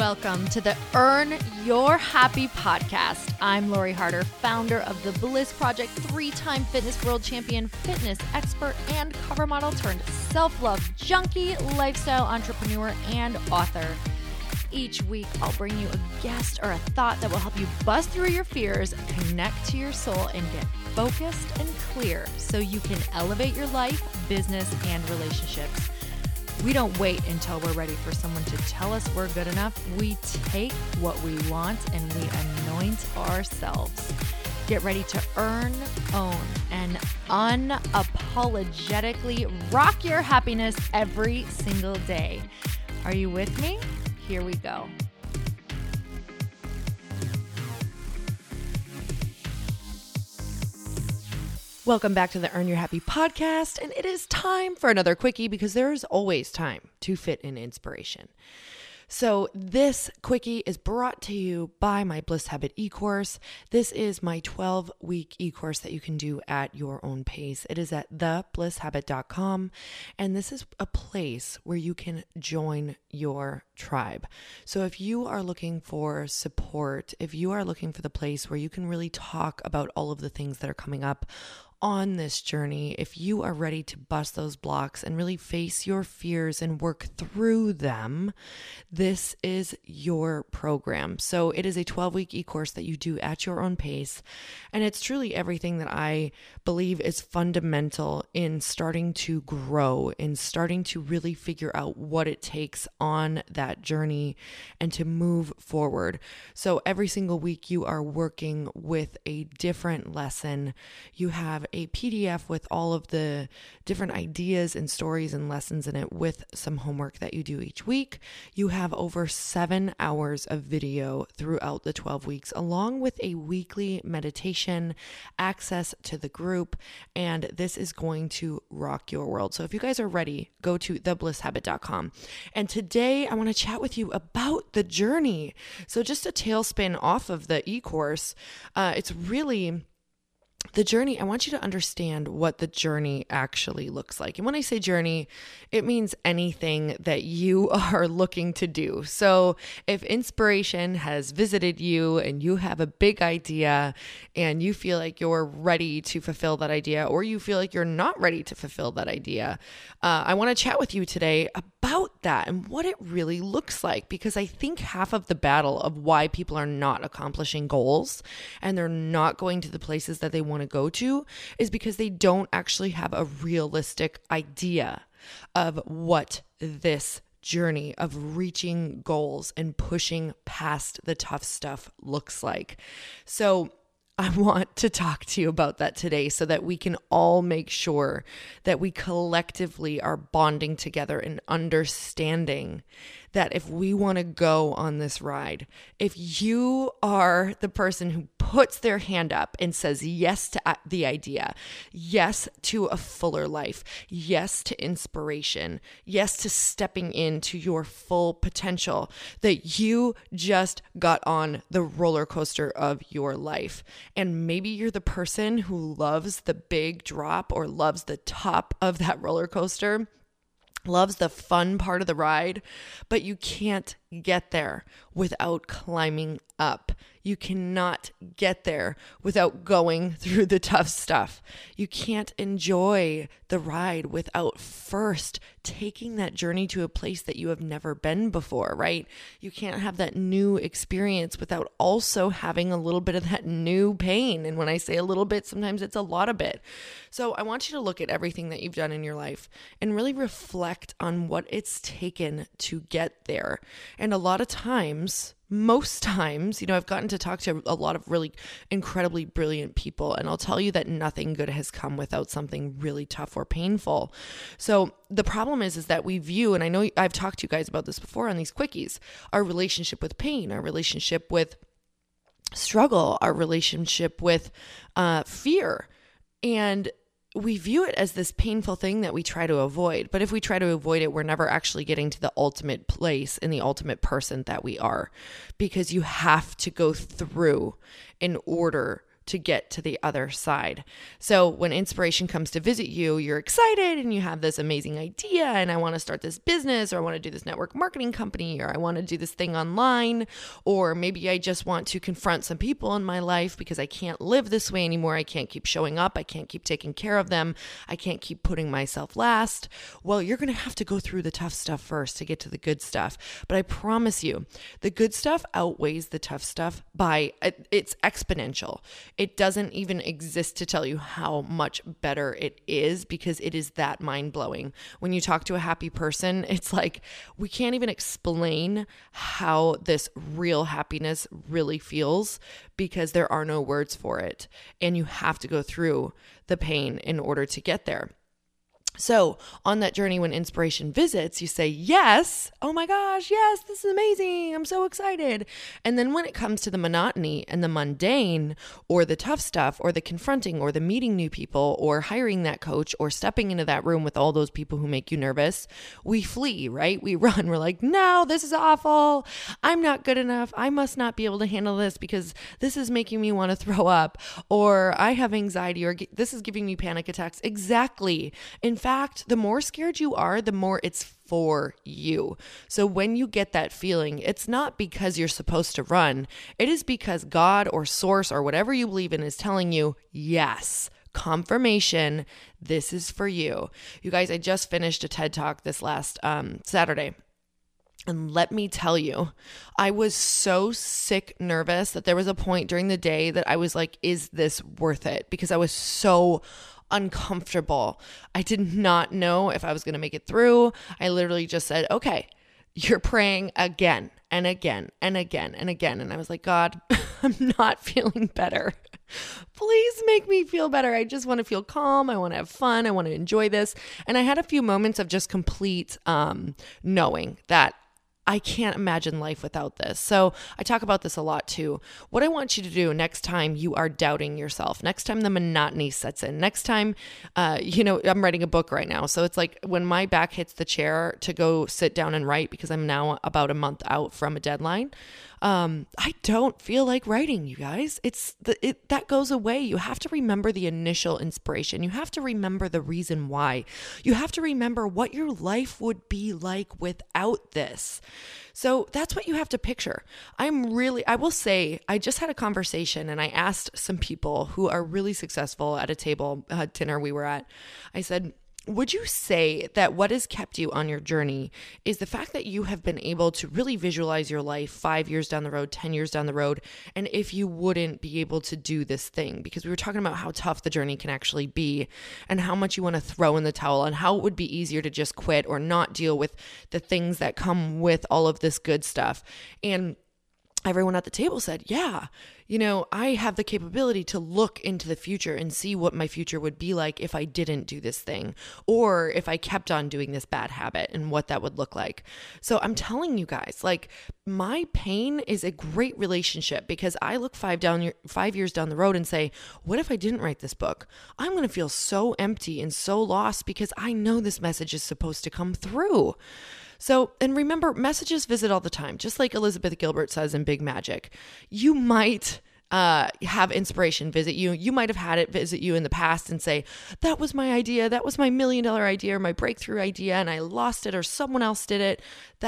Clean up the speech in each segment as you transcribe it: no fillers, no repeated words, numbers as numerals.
Welcome to the Earn Your Happy podcast. I'm Lori Harder, founder of The Bliss Project, 3-time fitness world champion, fitness expert, and cover model turned self-love junkie, lifestyle entrepreneur, and author. Each week, I'll bring you a guest or a thought that will help you bust through your fears, connect to your soul, and get focused and clear so you can elevate your life, business, and relationships. We don't wait until we're ready for someone to tell us we're good enough. We take what we want and we anoint ourselves. Get ready to earn, own, and unapologetically rock your happiness every single day. Are you with me? Here we go. Welcome back to the Earn Your Happy podcast, and it is time for another quickie because there is always time to fit in inspiration. So this quickie is brought to you by my Bliss Habit e-course. This is my 12-week e-course that you can do at your own pace. It is at thebLissHabit.com, and this is a place where you can join your tribe. So if you are looking for support, if you are looking for the place where you can really talk about all of the things that are coming up on this journey, if you are ready to bust those blocks and really face your fears and work through them, this is your program. So it is a 12-week e-course that you do at your own pace. And it's truly everything that I believe is fundamental in starting to grow, in starting to really figure out what it takes on that journey and to move forward. So every single week you are working with a different lesson. You have a PDF with all of the different ideas and stories and lessons in it with some homework that you do each week. You have over 7 hours of video throughout the 12 weeks, along with a weekly meditation, access to the group, and this is going to rock your world. So if you guys are ready, go to thebLissHabit.com. And today I want to chat with you about the journey. So just a tailspin off of the e-course, it's really the journey. I want you to understand what the journey actually looks like. And when I say journey, it means anything that you are looking to do. So if inspiration has visited you and you have a big idea and you feel like you're ready to fulfill that idea, or you feel like you're not ready to fulfill that idea, I want to chat with you today about that and what it really looks like, because I think half of the battle of why people are not accomplishing goals and they're not going to the places that they want to go to is because they don't actually have a realistic idea of what this journey of reaching goals and pushing past the tough stuff looks like. So I want to talk to you about that today so that we can all make sure that we collectively are bonding together and understanding that if we want to go on this ride, if you are the person who puts their hand up and says yes to the idea, yes to a fuller life, yes to inspiration, yes to stepping into your full potential, that you just got on the roller coaster of your life. And maybe you're the person who loves the big drop or loves the top of that roller coaster, loves the fun part of the ride, but you can't get there without climbing up. You cannot get there without going through the tough stuff. You can't enjoy the ride without first taking that journey to a place that you have never been before, right? You can't have that new experience without also having a little bit of that new pain. And when I say a little bit, sometimes it's a lot of it. So I want you to look at everything that you've done in your life and really reflect on what it's taken to get there. And a lot of times, most times, I've gotten to talk to a lot of really incredibly brilliant people, and I'll tell you that nothing good has come without something really tough or painful. So the problem is that we view, and I know I've talked to you guys about this before on these quickies, our relationship with pain, our relationship with struggle, our relationship with fear, and we view it as this painful thing that we try to avoid. But if we try to avoid it, we're never actually getting to the ultimate place and the ultimate person that we are, because you have to go through in order to get to the other side. So when inspiration comes to visit you, you're excited and you have this amazing idea, and I want to start this business, or I want to do this network marketing company, or I want to do this thing online, or maybe I just want to confront some people in my life because I can't live this way anymore. I can't keep showing up. I can't keep taking care of them. I can't keep putting myself last. Well, you're going to have to go through the tough stuff first to get to the good stuff. But I promise you, the good stuff outweighs the tough stuff it's exponential. It doesn't even exist to tell you how much better it is, because it is that mind-blowing. When you talk to a happy person, it's like we can't even explain how this real happiness really feels, because there are no words for it. And you have to go through the pain in order to get there. So on that journey, when inspiration visits, you say, yes, oh my gosh, yes, this is amazing. I'm so excited. And then when it comes to the monotony and the mundane, or the tough stuff, or the confronting, or the meeting new people, or hiring that coach, or stepping into that room with all those people who make you nervous, we flee, right? We run. We're like, no, this is awful. I'm not good enough. I must not be able to handle this because this is making me want to throw up, or I have anxiety, or this is giving me panic attacks. Exactly. In fact, the more scared you are, the more it's for you. So when you get that feeling, it's not because you're supposed to run. It is because God or source or whatever you believe in is telling you, yes, confirmation, this is for you. You guys, I just finished a TED Talk this last Saturday. And let me tell you, I was so sick nervous that there was a point during the day that I was like, is this worth it? Because I was so uncomfortable. I did not know if I was going to make it through. I literally just said, okay, you're praying again and again and again and again. And I was like, God, I'm not feeling better. Please make me feel better. I just want to feel calm. I want to have fun. I want to enjoy this. And I had a few moments of just complete knowing that I can't imagine life without this. So I talk about this a lot too. What I want you to do next time you are doubting yourself, next time the monotony sets in, next time, I'm writing a book right now. So it's like when my back hits the chair to go sit down and write, because I'm now about a month out from a deadline. I don't feel like writing, you guys. That goes away. You have to remember the initial inspiration. You have to remember the reason why. You have to remember what your life would be like without this. So that's what you have to picture. I will say, I just had a conversation and I asked some people who are really successful at a table, dinner we were at. I said, would you say that what has kept you on your journey is the fact that you have been able to really visualize your life 5 years down the road, 10 years down the road, and if you wouldn't be able to do this thing? Because we were talking about how tough the journey can actually be and how much you want to throw in the towel and how it would be easier to just quit or not deal with the things that come with all of this good stuff. And everyone at the table said, yeah, I have the capability to look into the future and see what my future would be like if I didn't do this thing, or if I kept on doing this bad habit and what that would look like. So I'm telling you guys, like, my pain is a great relationship, because I look 5 years down the road and say, what if I didn't write this book? I'm going to feel so empty and so lost because I know this message is supposed to come through. So, and remember, messages visit all the time, just like Elizabeth Gilbert says in Big Magic. You might have inspiration visit you. You might have had it visit you in the past and say, that was my idea. That was my $1 million idea or my breakthrough idea, and I lost it, or someone else did it.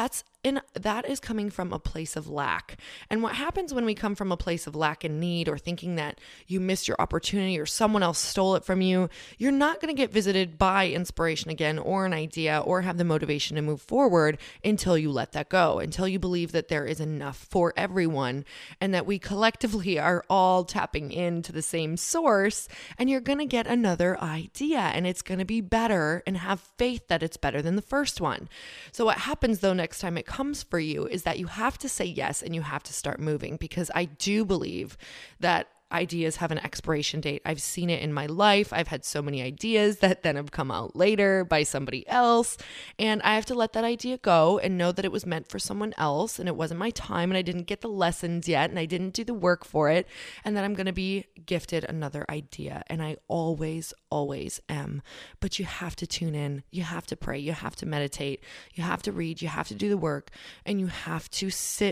That is coming from a place of lack. And what happens when we come from a place of lack and need, or thinking that you missed your opportunity or someone else stole it from you, you're not going to get visited by inspiration again, or an idea, or have the motivation to move forward until you let that go, until you believe that there is enough for everyone and that we collectively are all tapping into the same source, and you're going to get another idea and it's going to be better, and have faith that it's better than the first one. So what happens though next time it comes for you is that you have to say yes and you have to start moving, because I do believe that ideas have an expiration date. I've seen it in my life. I've had so many ideas that then have come out later by somebody else, and I have to let that idea go and know that it was meant for someone else and it wasn't my time, and I didn't get the lessons yet and I didn't do the work for it, and that I'm going to be gifted another idea. And I always am. But you have to tune in. You have to pray. You have to meditate. You have to read. You have to do the work, and you have to sit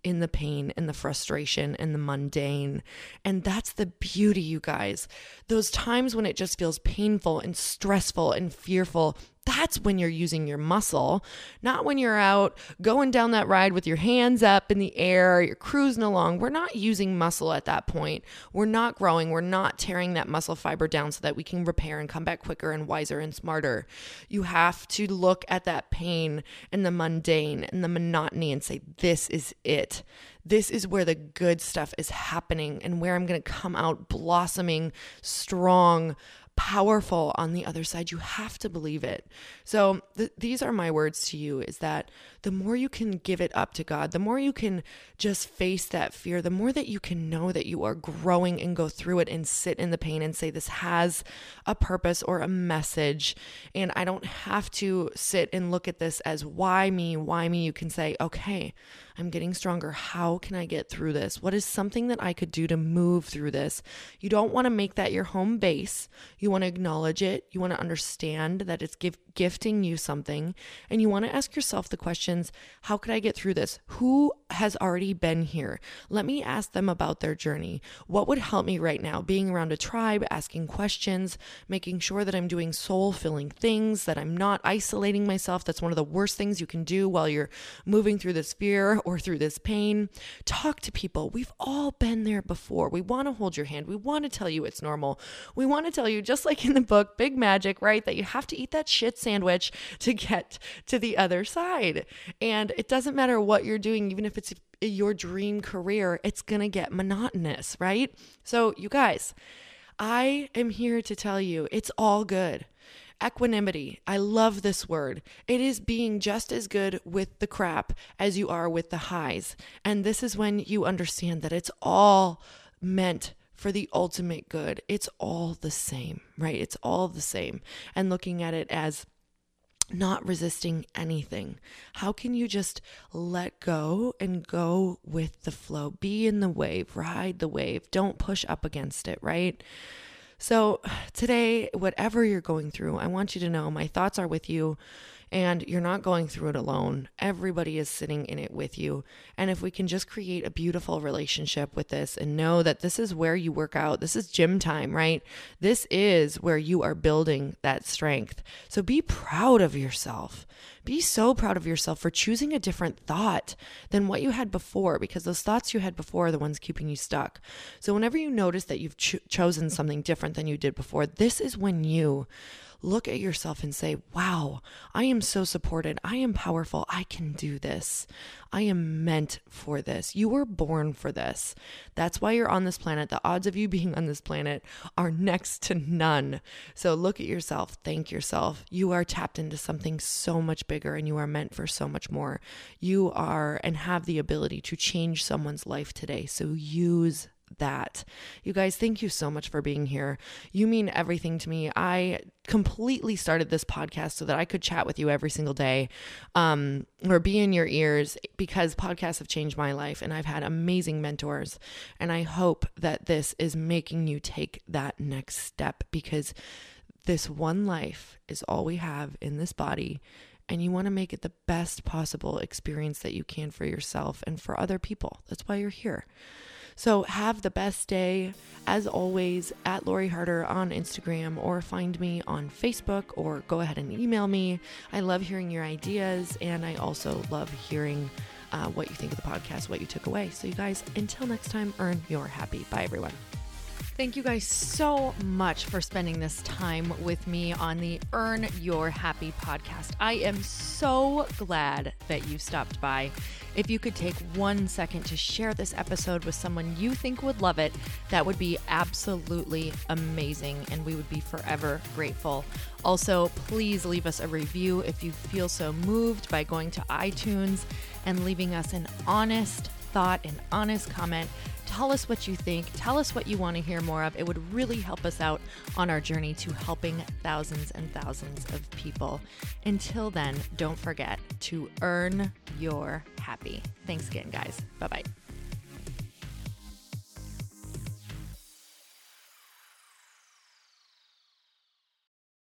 in the pain and the frustration and the mundane. And that's the beauty, you guys. Those times when it just feels painful and stressful and fearful, that's when you're using your muscle, not when you're out going down that ride with your hands up in the air, you're cruising along. We're not using muscle at that point. We're not growing. We're not tearing that muscle fiber down so that we can repair and come back quicker and wiser and smarter. You have to look at that pain and the mundane and the monotony and say, this is it. This is where the good stuff is happening and where I'm going to come out blossoming, strong, powerful on the other side. You have to believe it. So these are my words to you, is that the more you can give it up to God, the more you can just face that fear, the more that you can know that you are growing and go through it and sit in the pain and say, this has a purpose or a message. And I don't have to sit and look at this as why me? You can say, okay, I'm getting stronger. How can I get through this? What is something that I could do to move through this? You don't want to make that your home base. You want to acknowledge it. You want to understand that it's gifting you something. And you want to ask yourself the questions, how could I get through this? Who has already been here? Let me ask them about their journey. What would help me right now? Being around a tribe, asking questions, making sure that I'm doing soul-filling things, that I'm not isolating myself. That's one of the worst things you can do while you're moving through this fear or through this pain. Talk to people. We've all been there before. We want to hold your hand. We want to tell you it's normal. We want to tell you, just like in the book, Big Magic, right? That you have to eat that shit sandwich to get to the other side. And it doesn't matter what you're doing, even if it's your dream career, it's going to get monotonous, right? So you guys, I am here to tell you it's all good. Equanimity. I love this word. It is being just as good with the crap as you are with the highs. And this is when you understand that it's all meant for the ultimate good. It's all the same, right? It's all the same. And looking at it as not resisting anything. How can you just let go and go with the flow? Be in the wave, ride the wave. Don't push up against it, right? So today, whatever you're going through, I want you to know my thoughts are with you, and you're not going through it alone. Everybody is sitting in it with you. And if we can just create a beautiful relationship with this and know that this is where you work out, this is gym time, right? This is where you are building that strength. So be proud of yourself. Be so proud of yourself for choosing a different thought than what you had before, because those thoughts you had before are the ones keeping you stuck. So whenever you notice that you've chosen something different than you did before, this is when you look at yourself and say, wow, I am so supported. I am powerful. I can do this. I am meant for this. You were born for this. That's why you're on this planet. The odds of you being on this planet are next to none. So look at yourself. Thank yourself. You are tapped into something so much bigger, and you are meant for so much more. You are and have the ability to change someone's life today. So use that. You guys, thank you so much for being here. You mean everything to me. I completely started this podcast so that I could chat with you every single day, or be in your ears, because podcasts have changed my life, and I've had amazing mentors. And I hope that this is making you take that next step, because this one life is all we have in this body. And you want to make it the best possible experience that you can for yourself and for other people. That's why you're here. So have the best day. As always, at Lori Harder on Instagram, or find me on Facebook, or go ahead and email me. I love hearing your ideas, and I also love hearing what you think of the podcast, what you took away. So you guys, until next time, earn your happy. Bye, everyone. Thank you guys so much for spending this time with me on the Earn Your Happy podcast. I am so glad that you stopped by. If you could take 1 second to share this episode with someone you think would love it, that would be absolutely amazing, and we would be forever grateful. Also, please leave us a review if you feel so moved by going to iTunes and leaving us an honest thought, an honest comment. Tell us what you think. Tell us what you want to hear more of. It would really help us out on our journey to helping thousands and thousands of people. Until then, don't forget to earn your happy. Thanks again, guys. Bye-bye.